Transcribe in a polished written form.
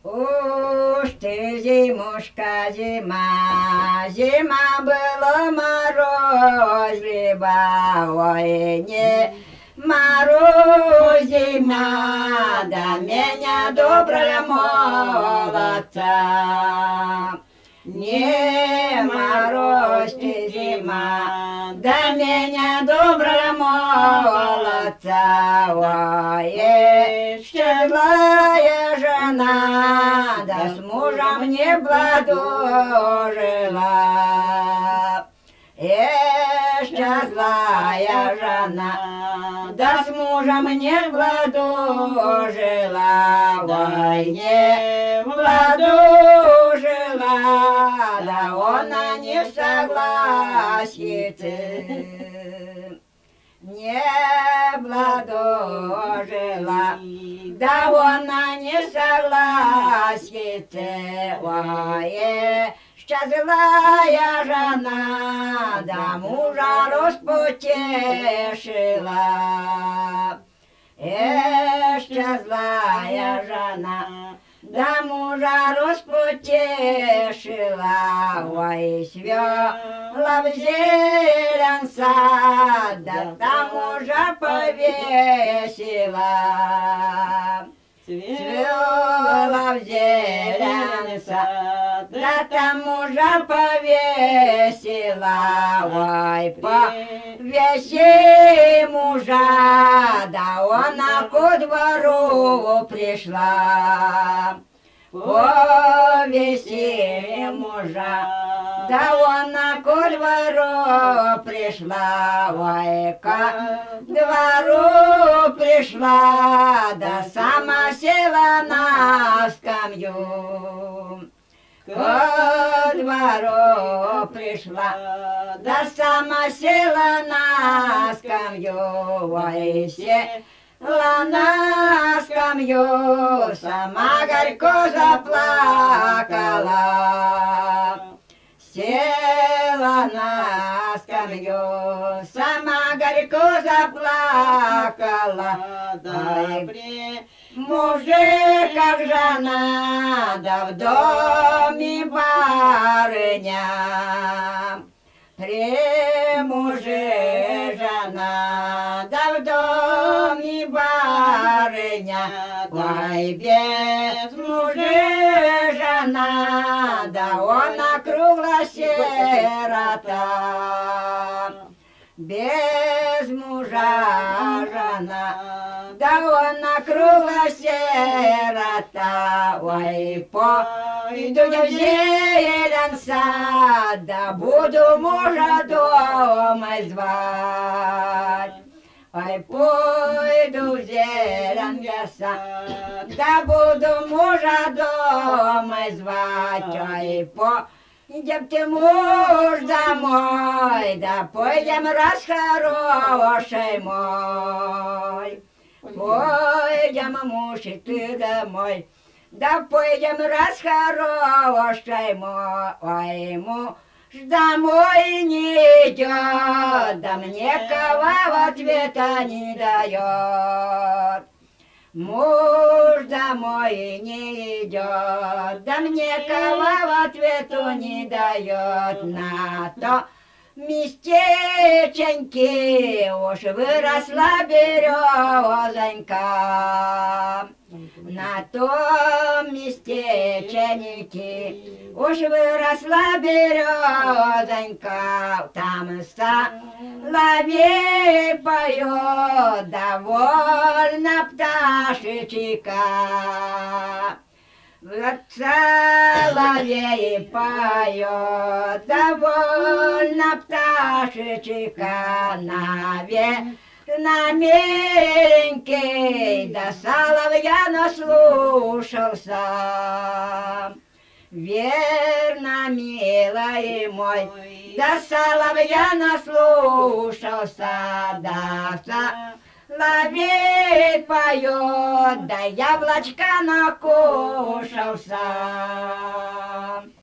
Уж ты, зимушка, зима, зима была морозлива, ой, не мороз, зима, да меня добрая молодца. Не мороз ты, зима, да меня добрая молодца, ой, щедрая жена, да с мужем не бладожила. Злая жена, да с мужем не бладожила, ой, не бладожила, да она не согласится. Не бладожила, да она не согласится, ой, злая жена, да мужа распутешила. Злая жена, да мужа распутешила. Ой, свела в зелен сад, да там мужа повесила. Свела в зелен сад, да там мужа повесила, ой, повеси мужа, да она ко двору пришла. Повеси мужа, да она ко двору пришла, ой, ко двору пришла, да сама села на скамью. Ко двору пришла, да сама села на скамью, ой, села на скамью, сама горько заплакала. Села на скамью, сама горько заплакала, дай при мужиках жена, да в доме барыня. При муже жена, да в доме барыня, ой, без мужа жена, да она кругла сирота. Без мужа жена, да она кругла сирота, ой, пойду я в зелен сад, да буду мужа дома звать. Ой, пойду в зелен сад, да буду мужа дома звать, ой, пойдем ты, муж, домой, да пойдем, раз хороший мой. Пойдем, муж, и ты домой, да пойдем, раз хороший мой. Ой, муж домой не идет, да мне кого ответа не дает. Муж домой не идет, да мне кого ответу не дает. На то местеченьки уж выросла березонька. На том местеченьке уж выросла березонька. Там соловей поет, довольно пташечка. Соловей поет, довольно пташечка, на миленький, да соловья наслушался. Верно, милый мой, да соловья наслушался, да соловей поет, да яблочко накушался.